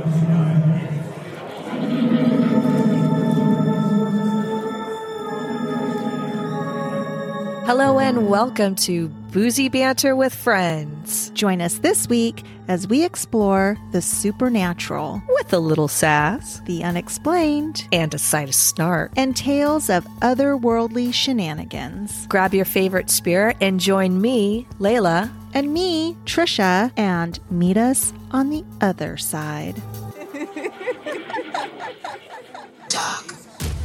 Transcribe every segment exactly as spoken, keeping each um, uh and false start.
Hello and welcome to Boozy Banter with Friends. Join us this week as we explore the supernatural, With a little sass the unexplained, and a side of snark. and tales of otherworldly shenanigans. Grab your favorite spirit and join me, Layla. And me, Trisha, and meet us on the other side. Dog.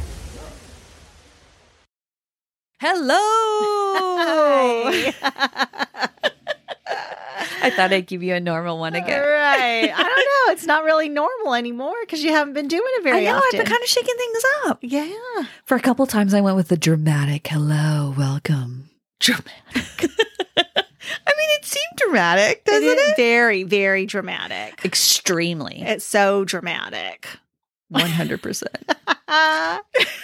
Hello! Hi. I thought I'd give you a normal one again. Right. I don't know. It's not really normal anymore because you haven't been doing it very I know, often. I've been kind of shaking things up. Yeah. For a couple times, I went with the dramatic hello, welcome. Dramatic. I mean, it seemed dramatic, doesn't It is it? very, very dramatic. Extremely. It's so dramatic. one hundred percent. How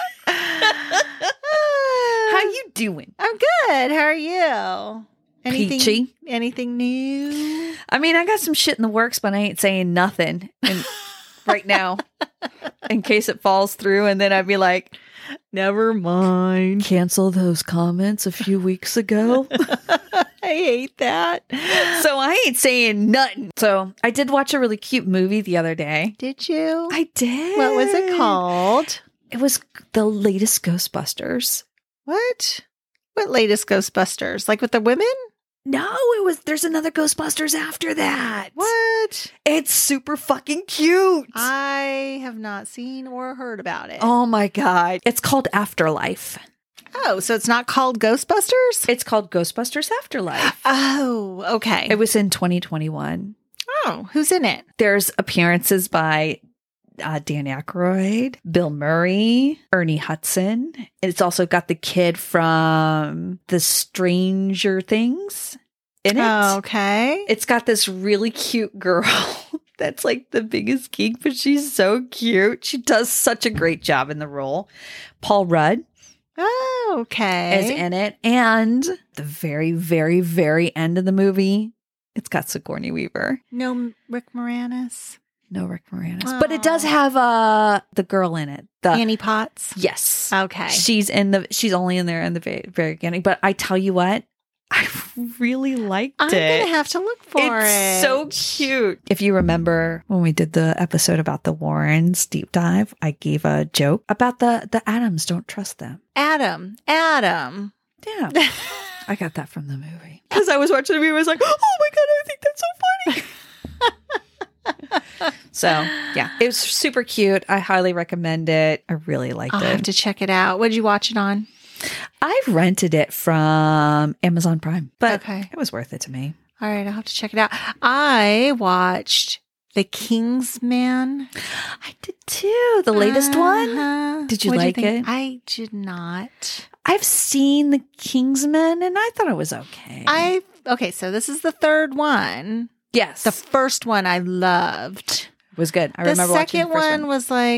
How you doing? I'm good. How are you? Anything, Peachy. Anything new? I mean, I got some shit in the works, but I ain't saying nothing and right now in case it falls through. And then I'd be like, Never mind. cancel those comments a few weeks ago. I hate that. So I ain't saying nothing. So I did watch a really cute movie the other day. Did you? I did. What was it called? It was the latest Ghostbusters. What? What latest Ghostbusters? Like with the women? No, it was, there's another Ghostbusters after that. What? It's super fucking cute. I have not seen or heard about it. Oh my God. It's called Afterlife. Oh, so it's not called Ghostbusters? It's called Ghostbusters Afterlife. Oh, okay. It was in twenty twenty-one. Oh, who's in it? There's appearances by uh, Dan Aykroyd, Bill Murray, Ernie Hudson. It's also got the kid from The Stranger Things in it. Oh, okay. It's got this really cute girl that's like the biggest geek, but she's so cute. She does such a great job in the role. Paul Rudd Oh, okay. is in it. And the very, very, very end of the movie, it's got Sigourney Weaver. No Rick Moranis? No Rick Moranis. But it does have uh the girl in it. The Annie Potts? Yes. Okay. She's in the she's only in there in the very, very beginning. But I tell you what, I really liked I'm it. going to have to look for it's it. so cute. If you remember when we did the episode about the Warrens deep dive, I gave a joke about the the Adams. Don't trust them. Adam. Adam. Yeah. I got that from the movie. Because I was watching the movie, I was like, oh my God, I think that's so funny. So, yeah, it was super cute. I highly recommend it. I really liked I'll it. have to check it out. What did you watch it on? I rented it from Amazon Prime, but Okay. it was worth it to me. All right, I'll have to check it out. I watched The Kingsman. I did too. The latest one. Uh-huh. Did you What'd like think? it? I did not. I've seen The Kingsman and I thought it was okay. I okay, so this is the third one. yes, The first one I loved. it was good. I the remember watching second the first one, one. was like,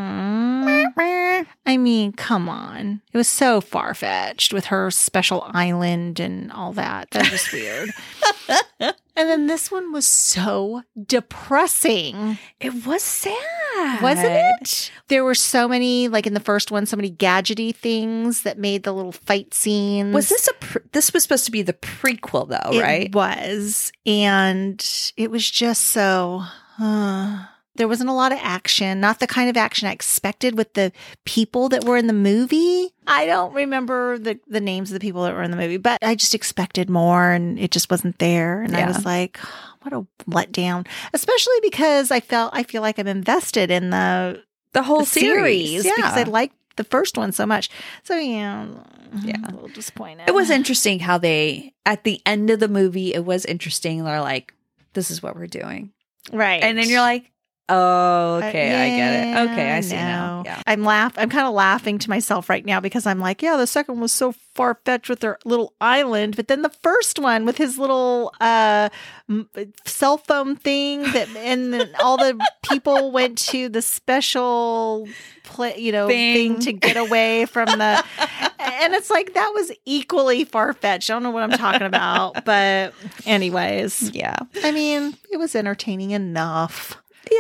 hmm. I mean, come on. It was so far fetched with her special island and all that. That was weird. And then this one was so depressing. It was sad, Wasn't it? There were so many, like in the first one, so many gadgety things that made the little fight scenes. Was this a? Pre- this was supposed to be the prequel, though, It right? was. And it was just so. Uh, there wasn't a lot of action, not the kind of action I expected with the people that were in the movie. I don't remember the, the names of the people that were in the movie, but I just expected more and it just wasn't there. And I Yeah. was like, what a letdown, especially because I felt, I feel like I'm invested in the, The whole the series, series, because I yeah. liked the first one so much. So, yeah, Yeah. a little disappointed. It was interesting how they, at the end of the movie, it was interesting. They're like, this is what we're doing. Right. And then you're like, oh, okay, Uh, I get it. yeah, Okay, I see now. no. Yeah. I'm laugh. I'm kind of laughing to myself right now because I'm like, yeah, the second was so far fetched with their little island, but then the first one with his little uh, m- cell phone thing that, and then all the people went to the special play, you know, Thing. thing to get away from the, and it's like that was equally far fetched. I don't know what I'm talking about, but anyways, Yeah. I mean, it was entertaining enough. Yeah.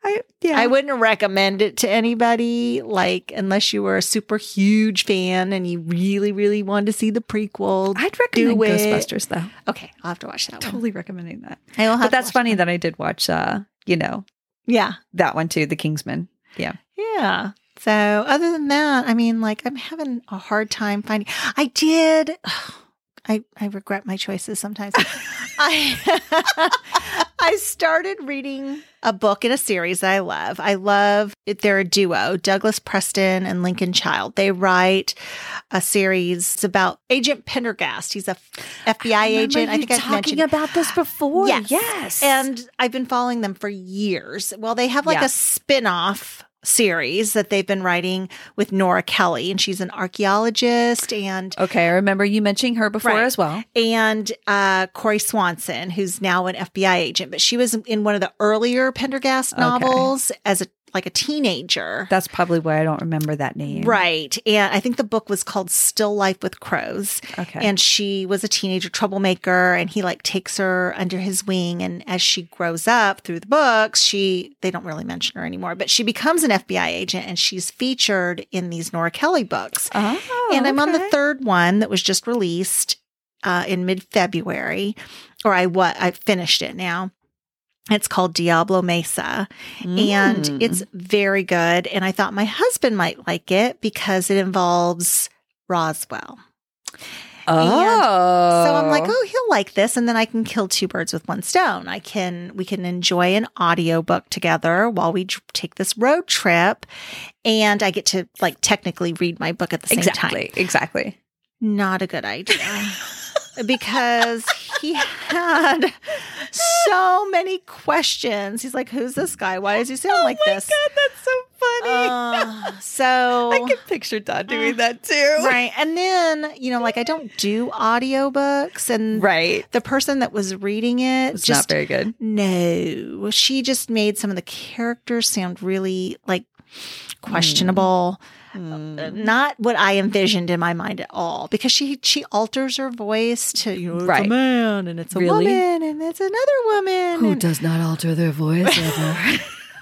I yeah. I wouldn't recommend it to anybody, like, unless you were a super huge fan and you really, really wanted to see the prequel. I'd recommend Do it. Ghostbusters though. Okay, I'll have to watch that one. Totally recommending that. I will have But to that's watch funny that. that I did watch uh, you know, Yeah. that one too, The Kingsman. Yeah. Yeah. So other than that, I mean, like, I'm having a hard time finding. I did. I, I regret my choices sometimes. I I started reading a book in a series that I love. I love it. They're a duo, Douglas Preston and Lincoln Child. They write a series about Agent Pendergast. He's a F B I agent. I think I've mentioned about this before. Yes. yes. And I've been following them for years. Well, they have like Yeah. a spin-off series that they've been writing with Nora Kelly, and she's an archaeologist, and okay, I remember you mentioning her before Right. as well. and uh, Corey Swanson, who's now an F B I agent, but she was in one of the earlier Pendergast Okay. novels as a like a teenager. That's probably why I don't remember that name. Right. And I think the book was called Still Life with Crows. Okay. And she was a teenager troublemaker, and he like takes her under his wing. And as she grows up through the books, she, they don't really mention her anymore, but she becomes an F B I agent, and she's featured in these Nora Kelly books. Oh, and I'm on the okay. third one that was just released uh, in mid-February, or I what I finished it now. It's called Diablo Mesa, and Mm. it's very good. And I thought my husband might like it because it involves Roswell. Oh. So I'm like, oh, he'll like this. And then I can kill two birds with one stone. I can, we can enjoy an audiobook together while we tr- take this road trip. And I get to like technically read my book at the same exactly, time. exactly. Not a good idea. Because he had so many questions. He's like, who's this guy? Why does he sound like this? Oh my God, that's so funny. Uh, so I can picture Todd doing that too. right. And then, you know, like I don't do audiobooks, and Right. the person that was reading it It's just not very good. no. She just made some of the characters sound really like questionable. Mm. Not what I envisioned in my mind at all, because she she alters her voice to, you know, it's Right. a man and it's a Really? woman and it's another woman. and- does not alter their voice ever?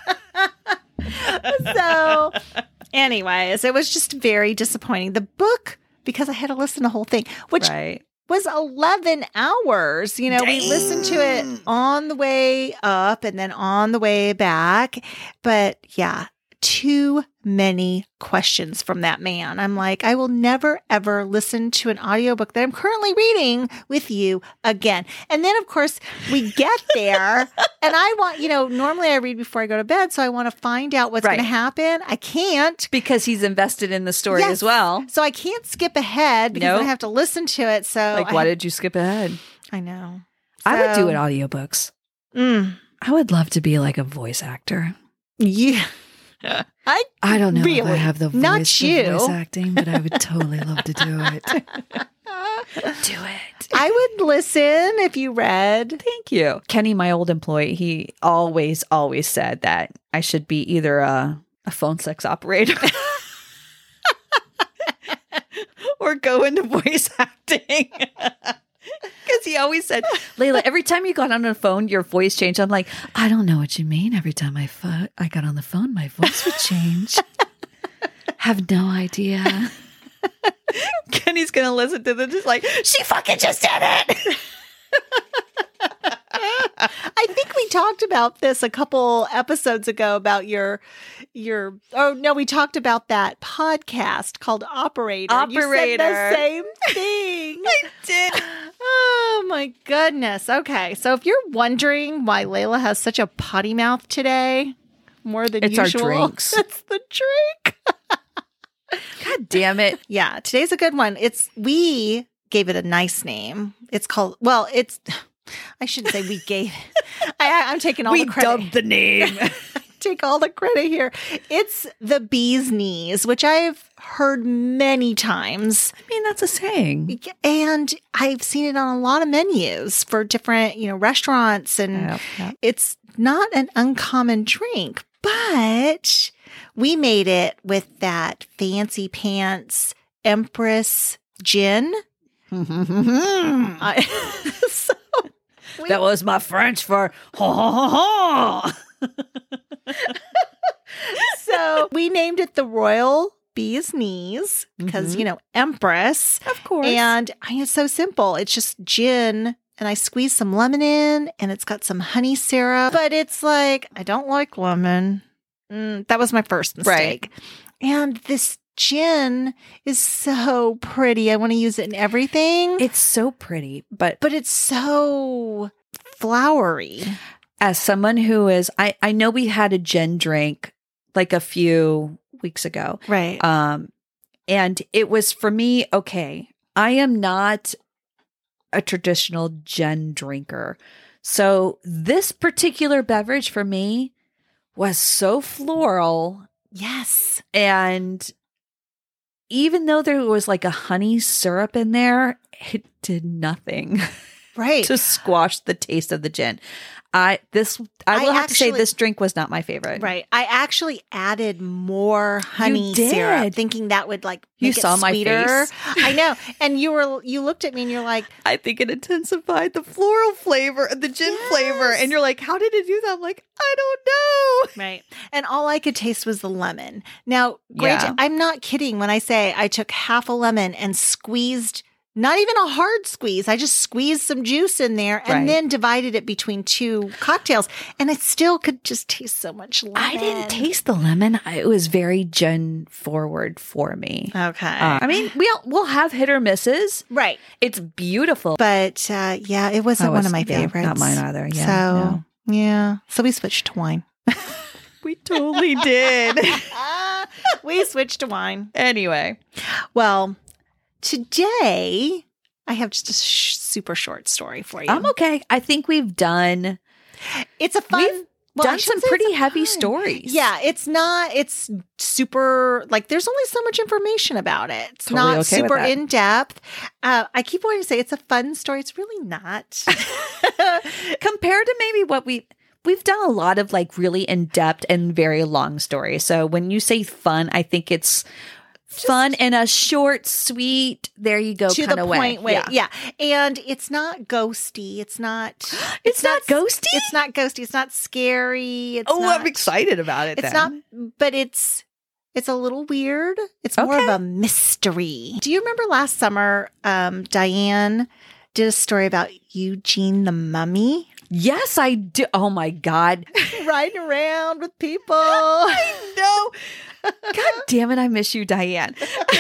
so anyways, it was just very disappointing. The book, because I had to listen to the whole thing, which right. was eleven hours. You know, we listened to it on the way up and then on the way back. But yeah, too many questions from that man. I'm like, I will never, ever listen to an audiobook that I'm currently reading with you again. And then, of course, we get there and I want, you know, normally I read before I go to bed. So I want to find out what's Right. going to happen. I can't. Because he's invested in the story Yes. as well. So I can't skip ahead because Nope. I have to listen to it. So Like, I, why did you skip ahead? I know. I would do So- it audiobooks. Mm, I would love to be like a voice actor. yeah. I I don't know if Really? I have the voice Not for you. voice acting, but I would totally love to do it. Do it. I would listen if you read. Thank you. Kenny, my old employee, he always, always said that I should be either a, a phone sex operator or go into voice acting. Because he always said, Layla, every time you got on the phone, your voice changed. I'm like, I don't know what you mean. Every time I, fo- I got on the phone, my voice would change. Have no idea. Kenny's going to listen to this, just like, she fucking just did it. I think we talked about this a couple episodes ago about your your oh no, we talked about that podcast called Operator. You said Operator. the same thing. I did. Oh my goodness. Okay. So if you're wondering why Layla has such a potty mouth today, more than It's our usual, drinks. it's the drink. God damn it. Yeah, today's a good one. It's we gave it a nice name. It's called well, it's I shouldn't say we gave it. I, I'm taking all We the credit. dubbed the name. Take all the credit here. It's the bee's knees, which I've heard many times. I mean, that's a saying. And I've seen it on a lot of menus for different, you know, restaurants. And Yep, yep. it's not an uncommon drink, but we made it with that fancy pants Empress gin. I, so we- That was my French for ha ha ha ha. we named it the Royal Bee's Knees because, Mhm. you know, Empress. Of course. And I mean, it's so simple. It's just gin, and I squeeze some lemon in, and it's got some honey syrup. But it's like, I don't like lemon. Mm, that was my first mistake. And this gin is so pretty. I want to use it in everything. It's so pretty, but but it's so flowery. as someone who is, I, I know we had a gin drink like a few weeks ago. Right. Um, and it was for me, okay, I am not a traditional gin drinker. So this particular beverage for me was so floral. Yes. And even though there was like a honey syrup in there, it did nothing Right. to squash the taste of the gin. I this I I will have to say actually- this drink was not my favorite. Right. I actually added more honey syrup, did. thinking that would like You make it saw my sweeter. face. I know. And you were you looked at me and you're like, I think it intensified the floral flavor, the gin flavor. Yes. And you're like, how did it do that? I'm like, I don't know. right. And all I could taste was the lemon. Now, granted, Yeah. I'm not kidding when I say I took half a lemon and squeezed, not even a hard squeeze. I just squeezed some juice in there and Right. then divided it between two cocktails. And it still could just taste so much lemon. I didn't taste the lemon. I- It was very gin forward for me. Okay. Uh, I mean, we'll we'll have hit or misses. right. It's beautiful. But uh, yeah, it wasn't Oh, one of it's- my yeah, favorites. not mine either. Yeah, So, yeah. So we switched to wine. We totally did. we switched to wine. Anyway, Well, today I have just a sh- super short story for you. I'm okay. I think we've done It's a fun. We've well, I done shouldn't some say it's pretty a heavy fun. stories. Yeah, it's not. It's super. Like, there's only so much information about it. It's Totally not okay with super that. in depth. Uh, I keep wanting to say it's a fun story. It's really not. Compared to maybe what we we've done a lot of like really in-depth and very long stories. So when you say fun, I think it's fun in a short, sweet, there you go to kind the of way. point way. Yeah. Yeah. And it's not ghosty. It's not. It's not ghosty? It's not ghosty. It's not scary. It's Oh, not, I'm excited about it. It's then. not. But it's. It's a little weird. It's more Okay. of a mystery. Do you remember last summer, um, Diane did a story about Eugene the mummy Yes, I do. Oh my God. riding around with people? No. God damn it. I miss you, Diane.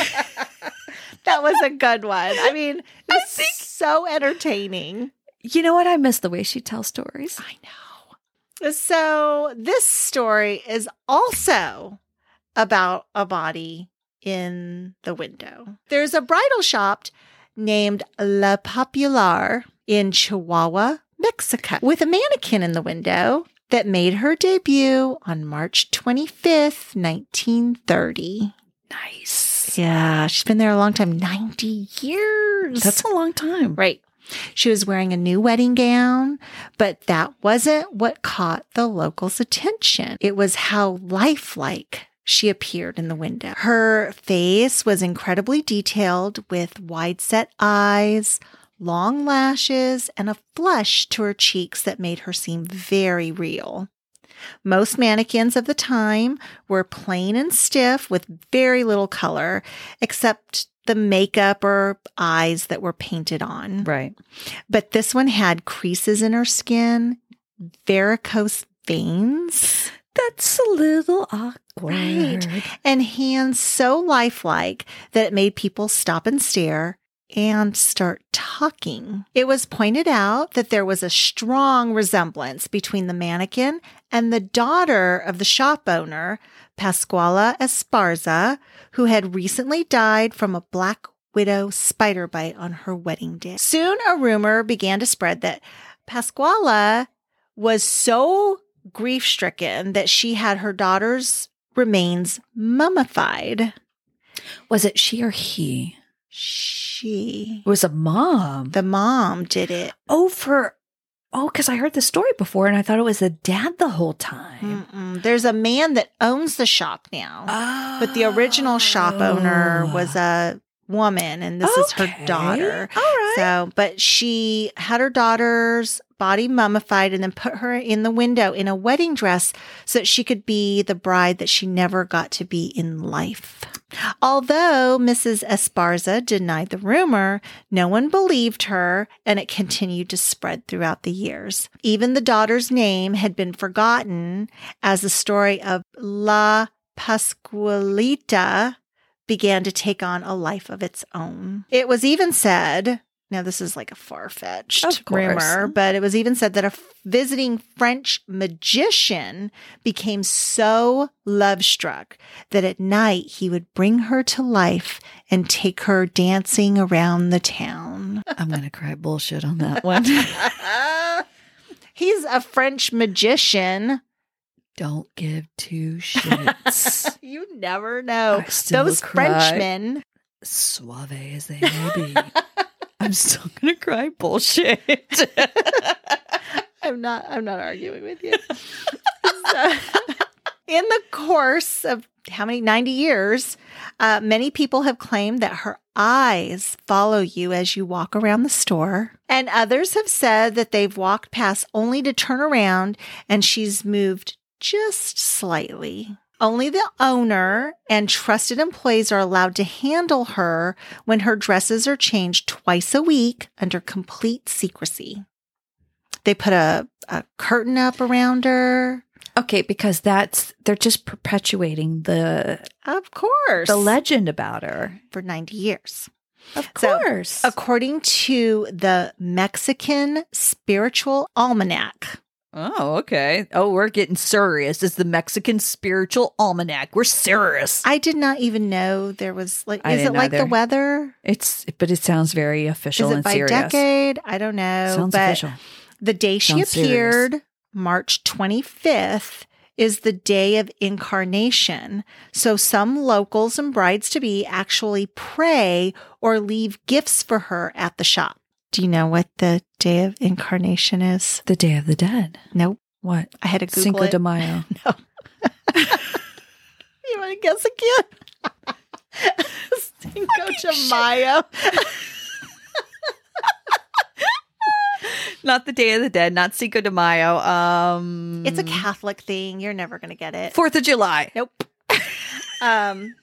That was a good one. I mean, it I was think- so entertaining. You know what? I miss the way she tells stories. I know. So this story is also about a body in the window. There's a bridal shop named La Popular in Chihuahua, Mexico, with a mannequin in the window that made her debut on March twenty-fifth, nineteen thirty. Nice. Yeah, she's been there a long time, ninety years. That's a long time. Right. She was wearing a new wedding gown, but that wasn't what caught the locals' attention. It was how lifelike she appeared in the window. Her face was incredibly detailed with wide-set eyes, long lashes, and a flush to her cheeks that made her seem very real. Most mannequins of the time were plain and stiff with very little color, except the makeup or eyes that were painted on. Right. But this one had creases in her skin, varicose veins, That's a little awkward. Right. and hands so lifelike that it made people stop and stare and start talking. It was pointed out that there was a strong resemblance between the mannequin and the daughter of the shop owner, Pasquala Esparza, who had recently died from a black widow spider bite on her wedding day. Soon a rumor began to spread that Pasquala was so grief-stricken that she had her daughter's remains mummified. Was it she or he? She, It was a mom. the mom, did it. Oh, for oh, because I heard the story before and I thought it was the dad the whole time. Mm-mm. There's a man that owns the shop now, Oh. but the original shop owner was a woman, and this is her Okay. daughter. All right. So, but she had her daughter's body mummified and then put her in the window in a wedding dress so that she could be the bride that she never got to be in life. Although Missus Esparza denied the rumor, no one believed her, and it continued to spread throughout the years. Even the daughter's name had been forgotten as the story of La Pascualita began to take on a life of its own. It was even said, now this is like a far-fetched Of course. rumor, but it was even said that a f- visiting French magician became so love-struck that at night he would bring her to life and take her dancing around the town. I'm going to cry bullshit on that one. He's a French magician. Don't give two shits. You never know. I still Those cry. Frenchmen. Suave as they may be. I'm still going to cry bullshit. I'm not I'm not arguing with you. So, in the course of how many ninety years, uh, many people have claimed that her eyes follow you as you walk around the store. And others have said that they've walked past only to turn around and she's moved just slightly. Only the owner and trusted employees are allowed to handle her when her dresses are changed twice a week under complete secrecy. They put a, a curtain up around her. Okay, because that's, they're just perpetuating the, Of course. the legend about her. For ninety years. Of So, course. According to the Mexican Spiritual Almanac. Oh, okay. Oh, we're getting serious. It's the Mexican Spiritual Almanac. We're serious. I did not even know there was like, I is it didn't like the either. weather? It's, but it sounds very official Is it and by serious. decade? I don't know. Sounds but official. the day she Sounds serious. appeared, March twenty-fifth, is the day of incarnation. So some locals and brides-to-be actually pray or leave gifts for her at the shop. Do you know what the day of incarnation is? The Day of the Dead. Nope. What? I had to Google Cinco it. de Mayo. No. You want to guess again? Cinco de Mayo. Not the Day of the Dead, not Cinco de Mayo. Um, It's a Catholic thing. You're never going to get it. Fourth of July. Nope. Um,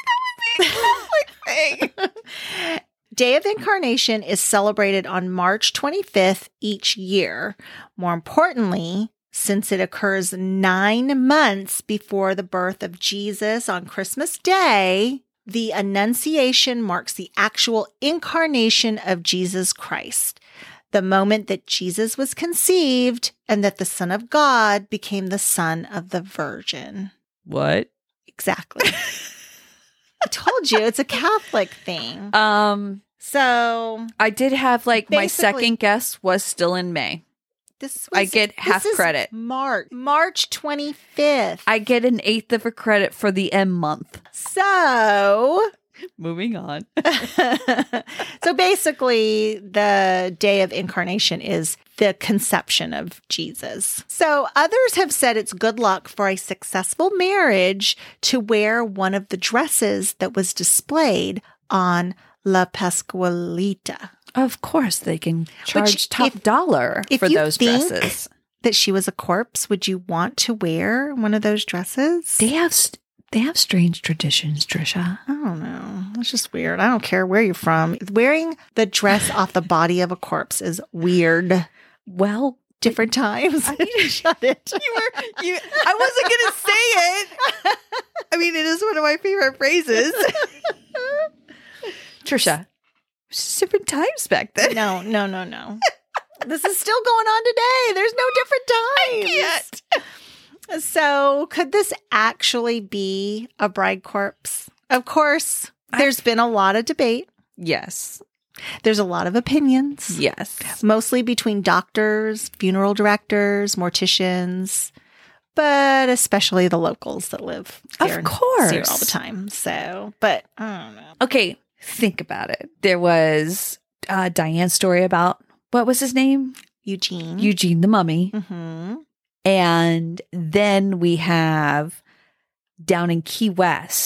Day of Incarnation is celebrated on March twenty-fifth each year. More importantly, since it occurs nine months before the birth of Jesus on Christmas Day, the Annunciation marks the actual incarnation of Jesus Christ, the moment that Jesus was conceived and that the Son of God became the Son of the Virgin. What? Exactly. I told you, it's a Catholic thing. Um, So I did have like my Basically- second guess was still in May. this I was, get half this is credit. March. March twenty-fifth. I get an eighth of a credit for the M month. So Moving on. so basically, the day of incarnation is the conception of Jesus. So others have said it's good luck for a successful marriage to wear one of the dresses that was displayed on La Pascualita. Of course, they can charge you- top if- dollar if for you those think- dresses. That she was a corpse, would you want to wear one of those dresses? They have st- they have strange traditions, Trisha. I don't know. That's just weird. I don't care where you're from. Wearing the dress off the body of a corpse is weird. Well, Different times. I need to shut it. you were you. I wasn't gonna say it. I mean, it is one of my favorite phrases. Trisha, it's different times back then. No, no, no, no. This is still going on today. There's no different times. Can't. So, could this actually be a bride corpse? Of course, there's been a lot of debate. Yes. There's a lot of opinions. Yes. Mostly between doctors, funeral directors, morticians, but especially the locals that live Of here and course. see her all the time. So, but I don't know. Okay, think about it. There was uh, Diane's story about, what was his name? Eugene. Eugene the Mummy. Mm-hmm. And then we have down in Key West,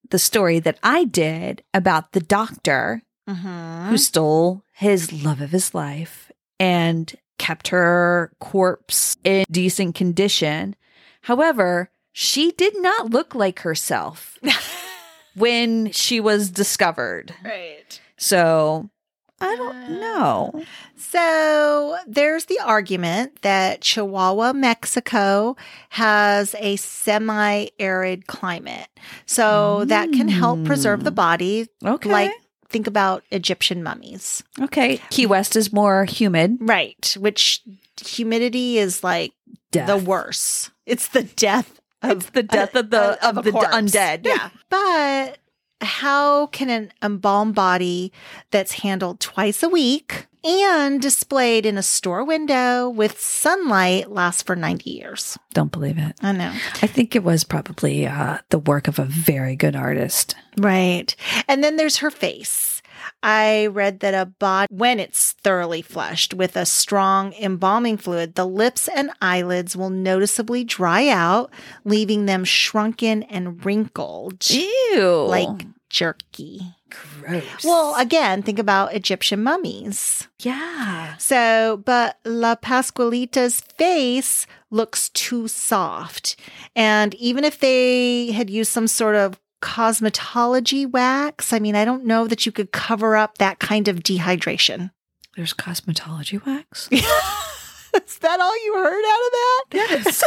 the story that I did about the doctor Mm-hmm. who stole his love of his life and kept her corpse in decent condition. However, she did not look like herself when she was discovered. Right. So I don't know. So there's the argument that Chihuahua, Mexico has a semi-arid climate. So that can help preserve the body. Okay. Like, think about Egyptian mummies. Okay. Key West is more humid. Right. Which humidity is like Death. the worst. It's the death of It's the death of the- of a the corpse. undead. Yeah. But how can an embalmed body that's handled twice a week and displayed in a store window with sunlight last for ninety years? Don't believe it. I know. I think it was probably uh, the work of a very good artist. Right. And then there's her face. I read that a body, when it's thoroughly flushed with a strong embalming fluid, the lips and eyelids will noticeably dry out, leaving them shrunken and wrinkled. Ew. Like jerky. gross. Well, again, think about Egyptian mummies. yeah. So, but La Pascualita's face looks too soft. And even if they had used some sort of cosmetology wax, I mean, I don't know that you could cover up that kind of dehydration. There's cosmetology wax. Is that all you heard out of that? Yes.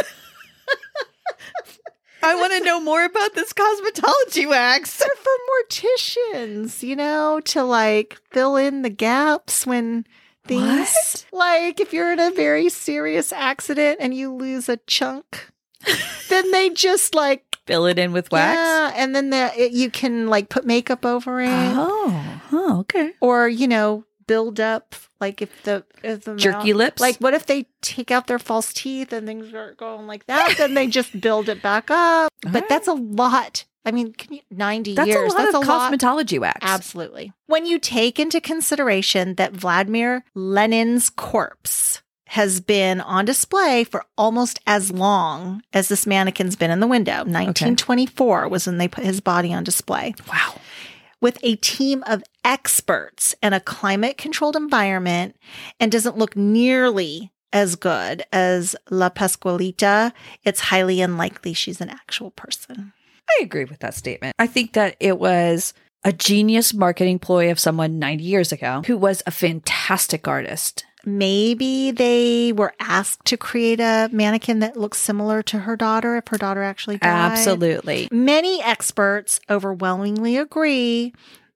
I want to know more about this cosmetology wax. They're for morticians, you know, to like fill in the gaps when things What? like if you're in a very serious accident and you lose a chunk, then they just like Fill it in with wax. yeah, and then the it, you can like put makeup over it, Oh. Oh, okay. or you know, build up like if the if the Jerky mouth- lips? Like, what if they take out their false teeth and things are going like that? Then they just build it back up. All But right. that's a lot. I mean, can you, ninety That's years. a lot that's of a lot. cosmetology wax. Absolutely. When you take into consideration that Vladimir Lenin's corpse has been on display for almost as long as this mannequin's been in the window. nineteen twenty-four was when they put his body on display. Wow. With a team of experts in a climate-controlled environment and doesn't look nearly as good as La Pascualita, it's highly unlikely she's an actual person. I agree with that statement. I think that it was a genius marketing ploy of someone ninety years ago who was a fantastic artist. Maybe they were asked to create a mannequin that looks similar to her daughter if her daughter actually died. Absolutely. Many experts overwhelmingly agree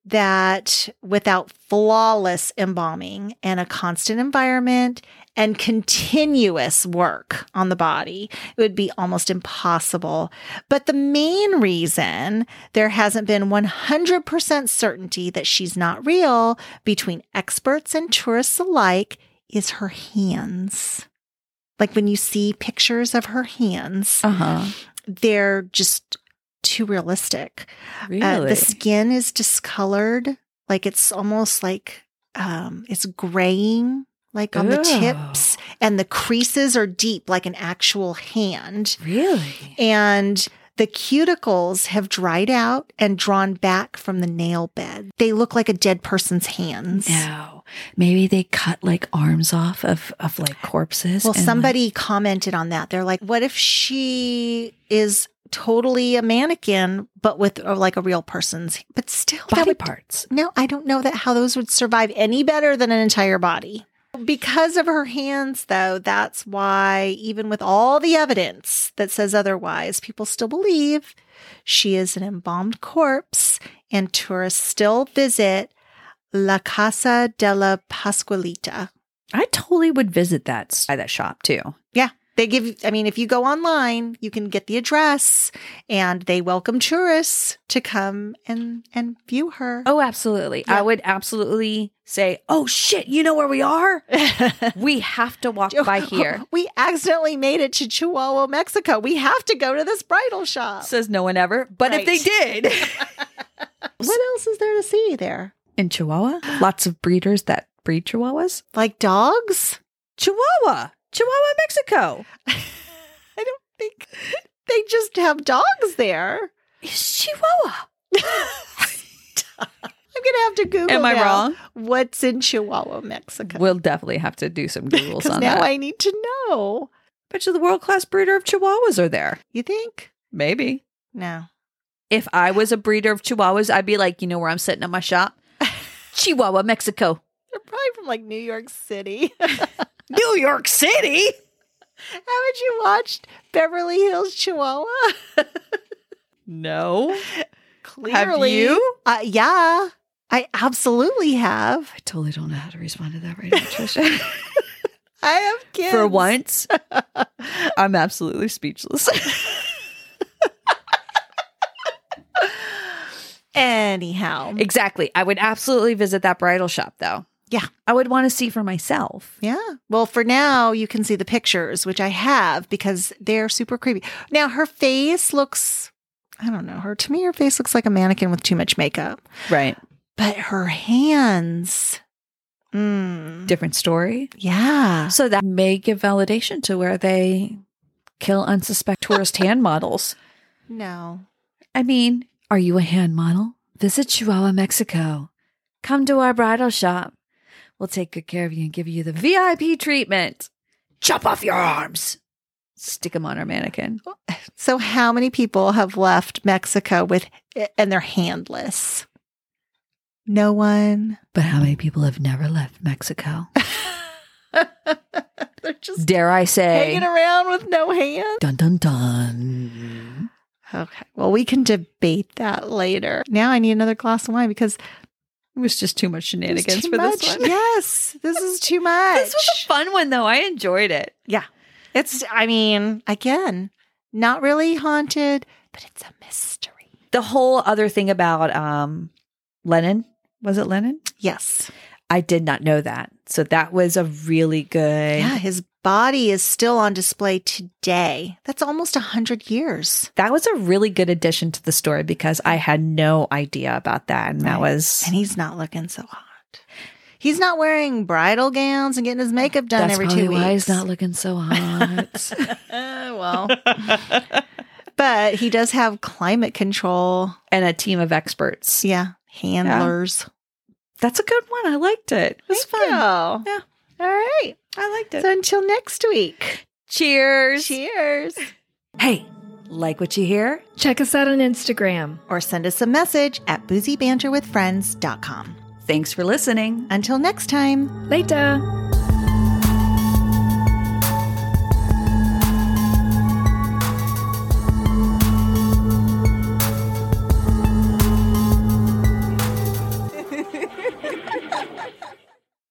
that without flawless embalming and a constant environment and continuous work on the body, it would be almost impossible. But the main reason there hasn't been one hundred percent certainty that she's not real between experts and tourists alike is her hands. Like when you see pictures of her hands, Uh-huh. they're just too realistic. Really? Uh, the skin is discolored, like it's almost like um, it's graying, like on the Ew. tips, and the creases are deep, like an actual hand. Really? And the cuticles have dried out and drawn back from the nail bed. They look like a dead person's hands. No. Maybe they cut like arms off of, of like corpses. Well, and, somebody commented on that. They're like, what if she is totally a mannequin, but with or like a real person's, but still like, that body would, parts. no, I don't know that how those would survive any better than an entire body. Because of her hands, though, that's why even with all the evidence that says otherwise, people still believe she is an embalmed corpse and tourists still visit La Casa de la Pascualita. I totally would visit that, that shop too. Yeah. They give, I mean, if you go online, you can get the address and they welcome tourists to come and, and view her. Oh, absolutely. Yeah. I would absolutely say, oh shit, you know where we are? We have to walk by here. We accidentally made it to Chihuahua, Mexico. We have to go to this bridal shop. Says no one ever. But Right. if they did. What else is there to see there? In Chihuahua, lots of breeders that breed Chihuahuas. Like dogs? Chihuahua. Chihuahua, Mexico. I don't think they just have dogs there. It's Chihuahua. I'm going to have to Google Am I now, wrong? what's in Chihuahua, Mexico. We'll definitely have to do some Googles Because on now that. I need to know. Bet you the world-class breeder of Chihuahuas are there. You think? Maybe. No. If I was a breeder of Chihuahuas, I'd be like, you know where I'm setting up my shop? Chihuahua, Mexico. They're probably from like New York City. New York City? Haven't you watched Beverly Hills Chihuahua? No. Clearly. Have you? Uh, yeah, I absolutely have. I totally don't know how to respond to that right now, Trisha. I have kids. For once, I'm absolutely speechless. Anyhow. Exactly. I would absolutely visit that bridal shop, though. Yeah. I would want to see for myself. Yeah. Well, for now, you can see the pictures, which I have because they're super creepy. Now, her face looks, I don't know, her to me, her face looks like a mannequin with too much makeup. Right. But her hands, mm, Different story. yeah. So that may give validation to where they kill unsuspect tourist hand models. No. I mean, are you a hand model? Visit Chihuahua, Mexico. Come to our bridal shop. We'll take good care of you and give you the V I P treatment. Chop off your arms. Stick them on our mannequin. So, how many people have left Mexico with and they're handless? No one. But how many people have never left Mexico? They're just Dare I say? hanging around with no hand. Dun dun dun. Okay. Well, we can debate that later. Now I need another glass of wine because It was just too much it's shenanigans too for much. this one. Yes, this is too much. This was a fun one, though. I enjoyed it. Yeah. It's, I mean, again, not really haunted, but it's a mystery. The whole other thing about um, Lennon, was it Lennon? Yes. I did not know that. So that was a really good. Yeah. His body is still on display today. That's almost a hundred years. That was a really good addition to the story because I had no idea about that. And that Right. was. And he's not looking so hot. He's not wearing bridal gowns and getting his makeup done that's every probably two weeks. why he's not looking so hot. Uh, well, but he does have climate control. And a team of experts. Yeah. Handlers. That's a good one. I liked it. It was Thank fun. you. Yeah. All right. I liked it. So until next week. Cheers. Cheers. Hey, like what you hear? Check us out on Instagram. Or send us a message at boozy banter with friends dot com. Thanks for listening. Until next time. Later.